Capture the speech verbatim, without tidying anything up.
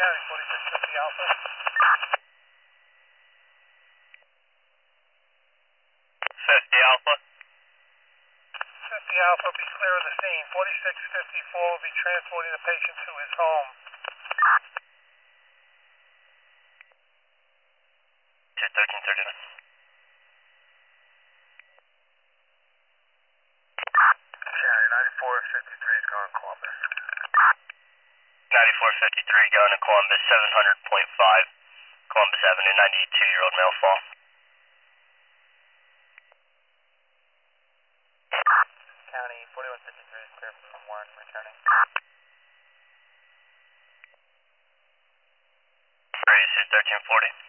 County, forty-six fifty Alpha. fifty Alpha. fifty Alpha, be clear of the scene. forty-six fifty-four will be transporting the patient to his home. thirteen thirty-nine. County, ninety-four fifty-three is going to Columbus. ninety-four fifty-three going to Columbus, seven hundred point five Columbus Avenue, ninety-two-year-old male fall. County, forty-one fifty-three is clear from Warren, returning. Three, thirteen forty.